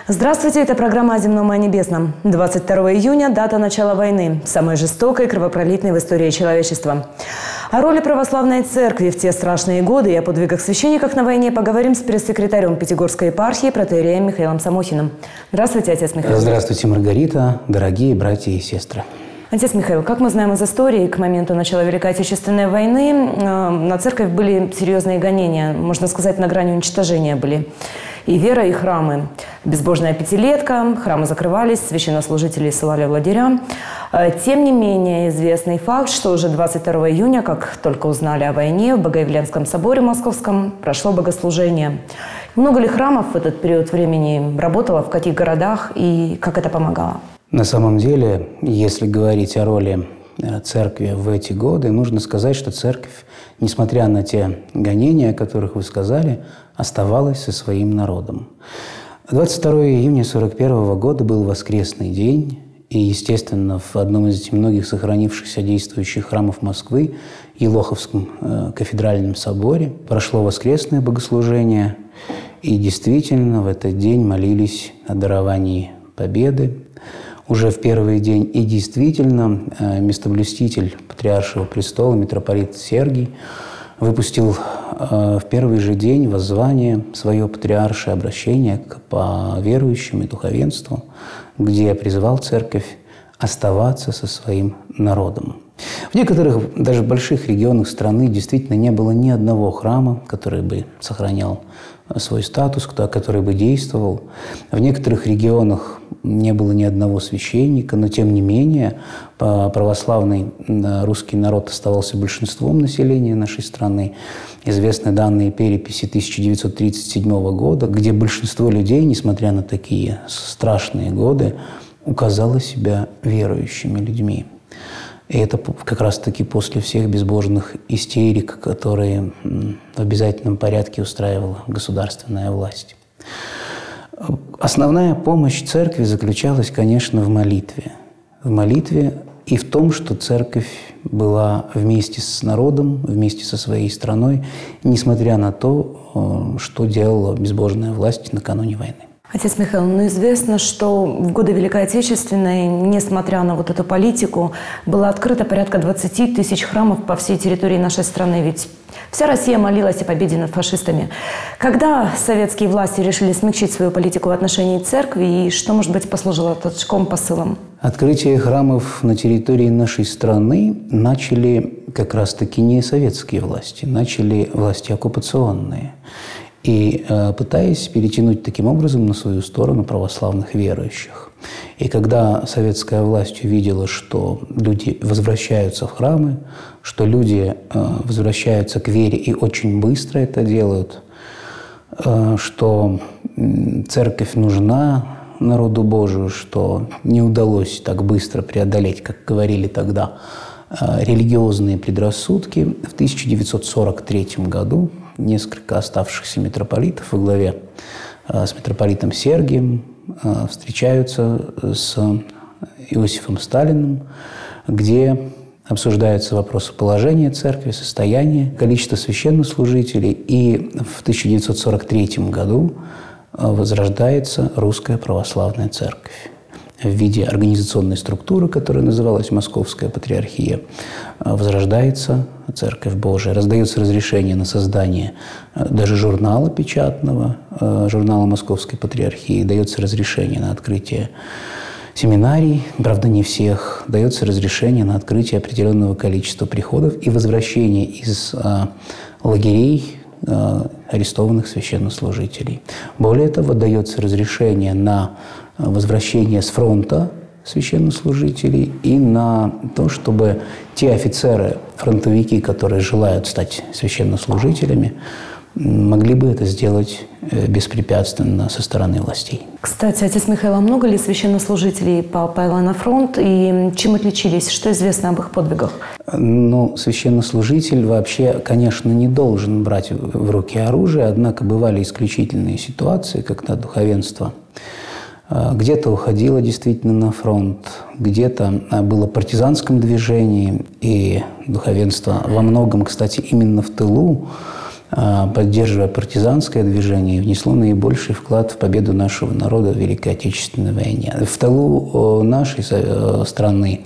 Здравствуйте, это программа «О земном и о небесном». 22 июня – дата начала войны, самой жестокой и кровопролитной в истории человечества. О роли православной церкви в те страшные годы и о подвигах священников на войне поговорим с пресс-секретарем Пятигорской епархии протоиереем Михаилом Самохиным. Здравствуйте, отец Михаил. Здравствуйте, Маргарита, дорогие братья и сестры. Отец Михаил, как мы знаем из истории, к моменту начала Великой Отечественной войны на церковь были серьезные гонения, можно сказать, на грани уничтожения были. И вера, и храмы. Безбожная пятилетка, храмы закрывались, священнослужители ссылали в лагеря. Тем не менее, известный факт, что уже 22 июня, как только узнали о войне, в Богоявленском соборе Московском прошло богослужение. Много ли храмов в этот период времени работало, в каких городах и как это помогало? На самом деле, если говорить о роли церкви в эти годы, нужно сказать, что церковь, несмотря на те гонения, о которых вы сказали, оставалась со своим народом. 22 июня 1941 года был воскресный день, и, естественно, в одном из многих сохранившихся действующих храмов Москвы, Елоховском кафедральном соборе, прошло воскресное богослужение, и действительно в этот день молились о даровании победы уже в первый день. И действительно местоблюститель Патриаршего престола, митрополит Сергий, выпустил в первый же день воззвание свое патриаршее обращение по верующим и духовенству, где призывал церковь оставаться со своим народом. В некоторых, даже больших регионах страны действительно не было ни одного храма, который бы сохранял свой статус, который бы действовал. В некоторых регионах не было ни одного священника, но тем не менее православный русский народ оставался большинством населения нашей страны. Известны данные переписи 1937 года, где большинство людей, несмотря на такие страшные годы, указало себя верующими людьми. И это как раз-таки после всех безбожных истерик, которые в обязательном порядке устраивала государственная власть. Основная помощь церкви заключалась, конечно, в молитве. В молитве и в том, что церковь была вместе с народом, вместе со своей страной, несмотря на то, что делала безбожная власть накануне войны. Отец Михаил, известно, что в годы Великой Отечественной, несмотря на вот эту политику, было открыто порядка 20 тысяч храмов по всей территории нашей страны. Ведь вся Россия молилась о победе над фашистами. Когда советские власти решили смягчить свою политику в отношении церкви, и что, может быть, послужило толчком, посылом? Открытие храмов на территории нашей страны начали как раз-таки не советские власти, начали власти оккупационные. И пытаясь перетянуть таким образом на свою сторону православных верующих. И когда советская власть увидела, что люди возвращаются в храмы, что люди возвращаются к вере и очень быстро это делают, что церковь нужна народу Божию, что не удалось так быстро преодолеть, как говорили тогда, религиозные предрассудки, в 1943 году несколько оставшихся митрополитов во главе с митрополитом Сергием встречаются с Иосифом Сталиным, где обсуждаются вопросы положения церкви, состояния, количества священнослужителей. И в 1943 году возрождается Русская Православная Церковь в виде организационной структуры, которая называлась Московская Патриархия. Возрождается Церковь Божия, раздается разрешение на создание даже журнала печатного, журнала Московской Патриархии, дается разрешение на открытие семинарий, правда, не всех, дается разрешение на открытие определенного количества приходов и возвращение из лагерей арестованных священнослужителей. Более того, дается разрешение на возвращение с фронта священнослужителей и на то, чтобы те офицеры, фронтовики, которые желают стать священнослужителями, могли бы это сделать беспрепятственно со стороны властей. Кстати, отец Михаил, а много ли священнослужителей попало на фронт и чем отличились? Что известно об их подвигах? Священнослужитель вообще, конечно, не должен брать в руки оружие, однако бывали исключительные ситуации, когда духовенство где-то уходило действительно на фронт, где-то было в партизанском движении, и духовенство во многом, кстати, именно в тылу поддерживая партизанское движение, внесло наибольший вклад в победу нашего народа в Великой Отечественной войне. В тылу нашей страны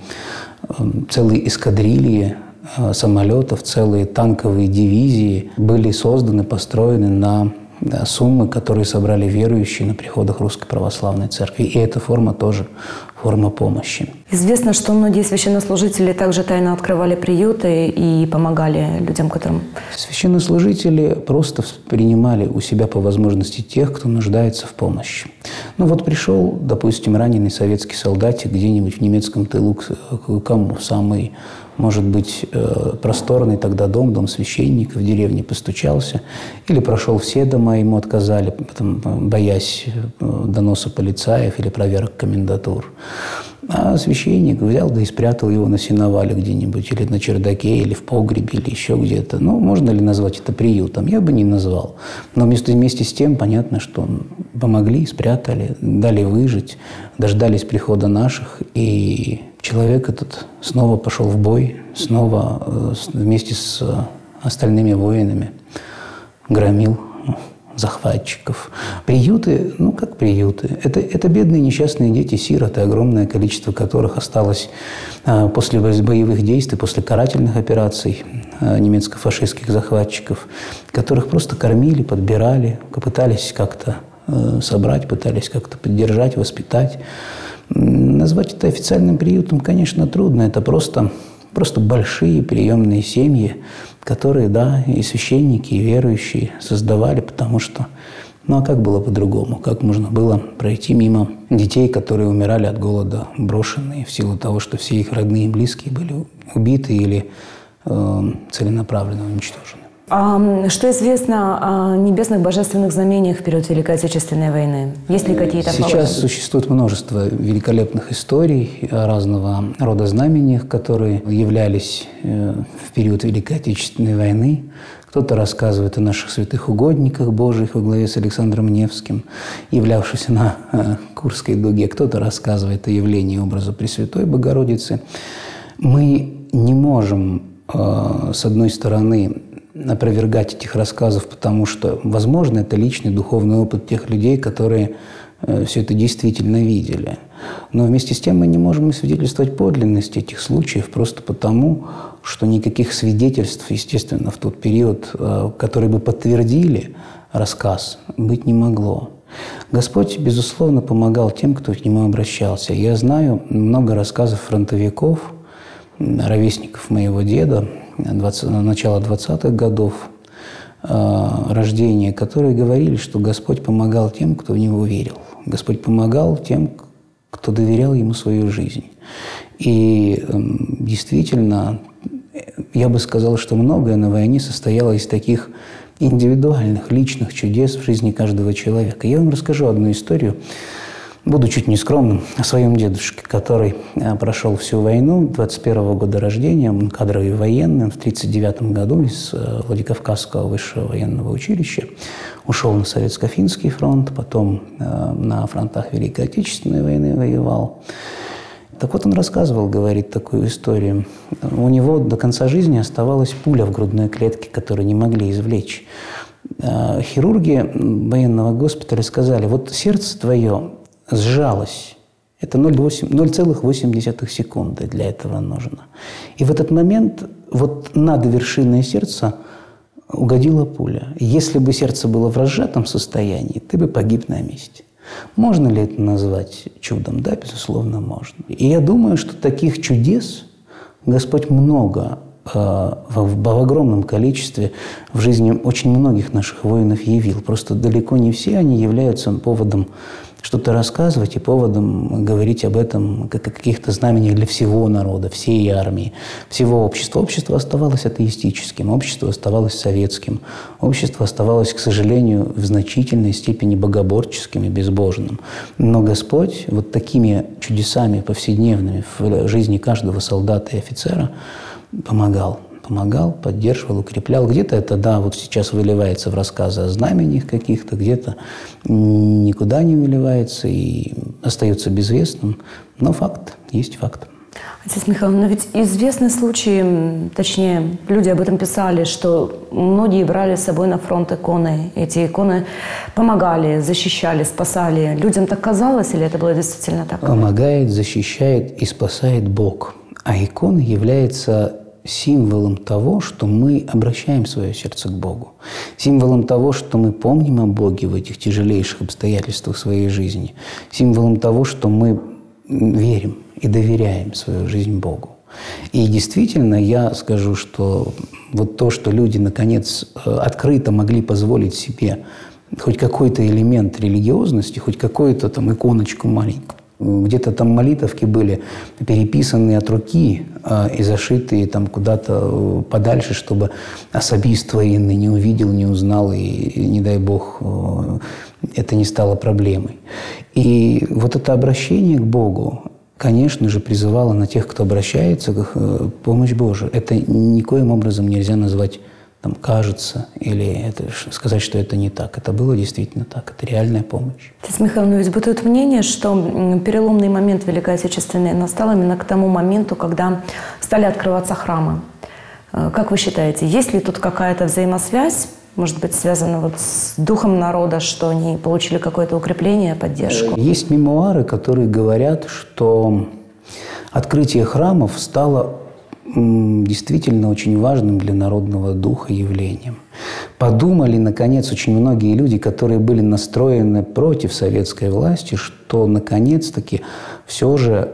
целые эскадрильи самолетов, целые танковые дивизии были созданы, построены на суммы, которые собрали верующие на приходах Русской Православной Церкви. И эта форма тоже форма помощи. Известно, что многие священнослужители также тайно открывали приюты и помогали людям, которым... Священнослужители просто принимали у себя по возможности тех, кто нуждается в помощи. Ну вот пришел, допустим, раненый советский солдатик где-нибудь в немецком тылу к кому? Самый, может быть, просторный тогда дом священника в деревне, постучался. Или прошел все дома, ему отказали, потом, боясь доноса полицаев или проверок комендатур. А священник взял, да и спрятал его на сеновале где-нибудь, или на чердаке, или в погребе, или еще где-то. Ну, можно ли назвать это приютом? Я бы не назвал. Но вместе с тем понятно, что помогли, спрятали, дали выжить, дождались прихода наших, и человек этот снова пошел в бой, снова вместе с остальными воинами громил захватчиков. Приюты, ну как приюты? Это бедные несчастные дети-сироты, огромное количество которых осталось после боевых действий, после карательных операций немецко-фашистских захватчиков, которых просто кормили, подбирали, пытались как-то собрать, пытались как-то поддержать, воспитать. Назвать это официальным приютом, конечно, трудно. Это просто большие приемные семьи, которые, да, и священники, и верующие создавали, потому что, ну а как было по-другому? Как можно было пройти мимо детей, которые умирали от голода, брошенные в силу того, что все их родные и близкие были убиты или целенаправленно уничтожены? А что известно о небесных божественных знамениях в период Великой Отечественной войны? Есть ли какие-то факты? Сейчас существует множество великолепных историй о разного рода знамениях, которые являлись в период Великой Отечественной войны. Кто-то рассказывает о наших святых угодниках Божьих во главе с Александром Невским, являвшихся на Курской дуге. Кто-то рассказывает о явлении образа Пресвятой Богородицы. Мы не можем, с одной стороны, опровергать этих рассказов, потому что, возможно, это личный духовный опыт тех людей, которые все это действительно видели. Но вместе с тем мы не можем и свидетельствовать подлинность этих случаев просто потому, что никаких свидетельств, естественно, в тот период, которые бы подтвердили рассказ, быть не могло. Господь, безусловно, помогал тем, кто к Нему обращался. Я знаю много рассказов фронтовиков, ровесников моего деда, начала 20-х годов рождения, которые говорили, что Господь помогал тем, кто в Него верил. Господь помогал тем, кто доверял Ему свою жизнь. И действительно, я бы сказал, что многое на войне состояло из таких индивидуальных, личных чудес в жизни каждого человека. Я вам расскажу одну историю. Буду чуть не скромным, о своем дедушке, который прошел всю войну, 21-го года рождения, он кадровый военный, в 1939 году из Владикавказского высшего военного училища ушел на Советско-финский фронт, потом на фронтах Великой Отечественной войны воевал. Так вот он рассказывал, говорит, такую историю. У него до конца жизни оставалась пуля в грудной клетке, которую не могли извлечь. Хирурги военного госпиталя сказали, вот сердце твое сжалось. Это 0,8 секунды для этого нужно. И в этот момент вот над вершиной сердца угодила пуля. Если бы сердце было в разжатом состоянии, ты бы погиб на месте. Можно ли это назвать чудом? Да, безусловно, можно. И я думаю, что таких чудес Господь много в огромном количестве в жизни очень многих наших воинов явил. Просто далеко не все они являются поводом что-то рассказывать и поводом говорить об этом как о каких-то знамениях для всего народа, всей армии, всего общества. Общество оставалось атеистическим, общество оставалось советским, общество оставалось, к сожалению, в значительной степени богоборческим и безбожным. Но Господь вот такими чудесами повседневными в жизни каждого солдата и офицера помогал, поддерживал, укреплял. Где-то это, да, вот сейчас выливается в рассказы о знамениях каких-то, где-то никуда не выливается и остается безвестным. Но факт есть факт. Отец Михаил, но ведь известны случаи, точнее, люди об этом писали, что многие брали с собой на фронт иконы. Эти иконы помогали, защищали, спасали. Людям так казалось или это было действительно так? Помогает, защищает и спасает Бог. А икона является символом того, что мы обращаем свое сердце к Богу. Символом того, что мы помним о Боге в этих тяжелейших обстоятельствах своей жизни. Символом того, что мы верим и доверяем свою жизнь Богу. И действительно, я скажу, что вот то, что люди, наконец, открыто могли позволить себе хоть какой-то элемент религиозности, хоть какую-то там иконочку маленькую. Где-то там молитовки были переписанные от руки и зашитые там куда-то подальше, чтобы особист военный не увидел, не узнал, и, не дай Бог, это не стало проблемой. И вот это обращение к Богу, конечно же, призывало на тех, кто обращается, к помощь Божию. Это никоим образом нельзя назвать там, кажется, или сказать, что это не так. Это было действительно так. Это реальная помощь. Отец Михаил, но ведь бытует мнение, что переломный момент Великой Отечественной настал именно к тому моменту, когда стали открываться храмы. Как вы считаете, есть ли тут какая-то взаимосвязь, может быть, связана вот с духом народа, что они получили какое-то укрепление, поддержку? Есть мемуары, которые говорят, что открытие храмов стало действительно очень важным для народного духа явлением. Подумали, наконец, очень многие люди, которые были настроены против советской власти, что, наконец-таки, все же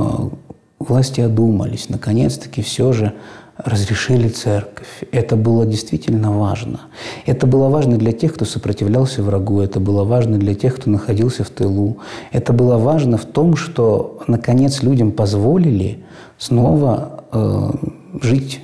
власти одумались, наконец-таки, все же разрешили церковь. Это было действительно важно. Это было важно для тех, кто сопротивлялся врагу. Это было важно для тех, кто находился в тылу. Это было важно в том, что, наконец, людям позволили снова жить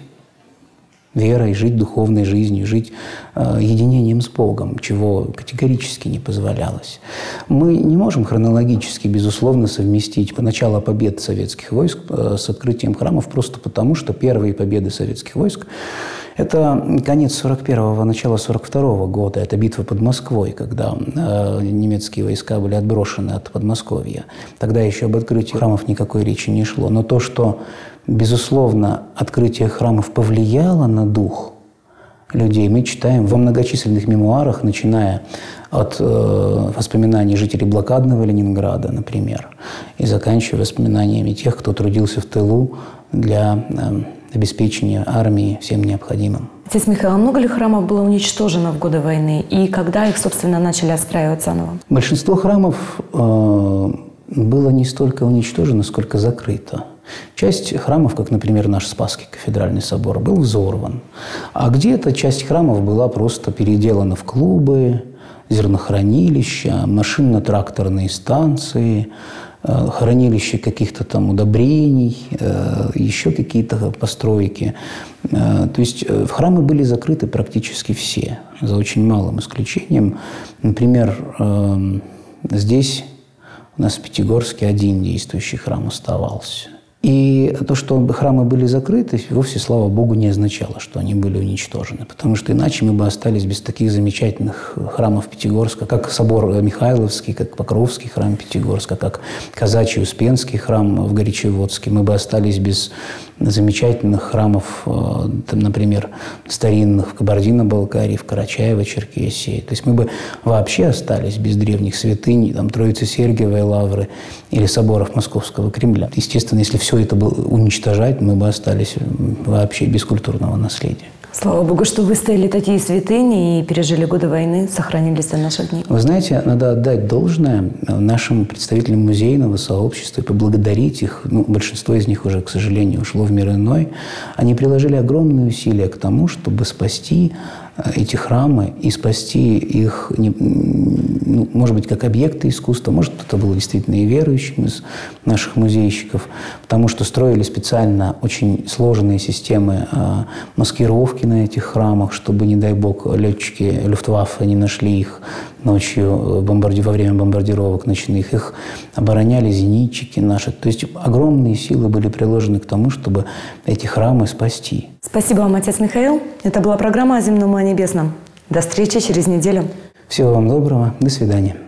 верой, жить духовной жизнью, жить единением с Богом, чего категорически не позволялось. Мы не можем хронологически, безусловно, совместить начало побед советских войск с открытием храмов просто потому, что первые победы советских войск – это конец 41-го, начало 42-го года. Это битва под Москвой, когда немецкие войска были отброшены от Подмосковья. Тогда еще об открытии храмов никакой речи не шло. Но то, что, безусловно, открытие храмов повлияло на дух людей, мы читаем во многочисленных мемуарах, начиная от воспоминаний жителей блокадного Ленинграда, например, и заканчивая воспоминаниями тех, кто трудился в тылу для обеспечения армии всем необходимым. Отец Михаил, а много ли храмов было уничтожено в годы войны? И когда их, собственно, начали отстраивать заново? Большинство храмов было не столько уничтожено, сколько закрыто. Часть храмов, как, например, наш Спасский кафедральный собор, был взорван. А где-то часть храмов была просто переделана в клубы, зернохранилища, машинно-тракторные станции, хранилище каких-то там удобрений, еще какие-то постройки. То есть храмы были закрыты практически все, за очень малым исключением. Например, здесь у нас в Пятигорске один действующий храм оставался. И то, что храмы были закрыты, вовсе, слава Богу, не означало, что они были уничтожены. Потому что иначе мы бы остались без таких замечательных храмов Пятигорска, как собор Михайловский, как Покровский храм Пятигорска, как Казачий Успенский храм в Горячеводске. Мы бы остались без замечательных храмов, там, например, старинных в Кабардино-Балкарии, в Карачаево-Черкесии. То есть мы бы вообще остались без древних святынь, там, Троицы-Сергиевой лавры или соборов Московского Кремля. Естественно, если все это было уничтожать, мы бы остались вообще без культурного наследия. Слава Богу, что выстояли такие святыни и пережили годы войны, сохранились до наших дней. Вы знаете, надо отдать должное нашим представителям музейного сообщества и поблагодарить их. Большинство из них уже, к сожалению, ушло в мир иной. Они приложили огромные усилия к тому, чтобы спасти эти храмы и спасти их, может быть, как объекты искусства, может, кто-то был действительно и верующим из наших музейщиков, потому что строили специально очень сложные системы маскировки на этих храмах, чтобы, не дай бог, летчики Люфтваффе не нашли их ночью во время бомбардировок ночных. Их обороняли зенитчики наши. То есть огромные силы были приложены к тому, чтобы эти храмы спасти. Спасибо вам, отец Михаил. Это была программа «О земном и о небесном». До встречи через неделю. Всего вам доброго. До свидания.